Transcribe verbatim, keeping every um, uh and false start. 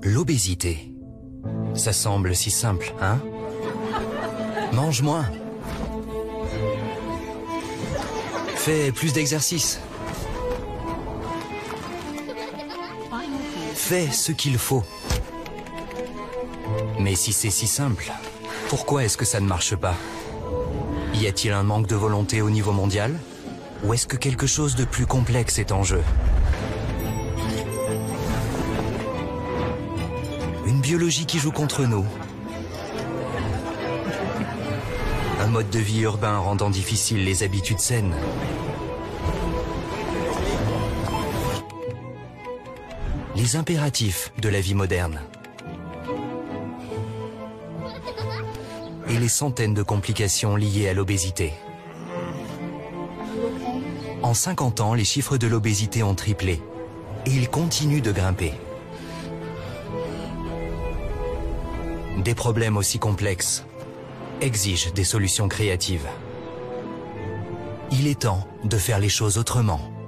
L'obésité. Ça semble si simple, hein? Mange moins. Fais plus d'exercice. Fais ce qu'il faut. Mais si c'est si simple, pourquoi est-ce que ça ne marche pas? Y a-t-il un manque de volonté au niveau mondial? Ou est-ce que quelque chose de plus complexe est en jeu? Une biologie qui joue contre nous. Un mode de vie urbain rendant difficile les habitudes saines. Les impératifs de la vie moderne. Et les centaines de complications liées à l'obésité. En cinquante ans, les chiffres de l'obésité ont triplé. Et ils continuent de grimper. Des problèmes aussi complexes exigent des solutions créatives. Il est temps de faire les choses autrement.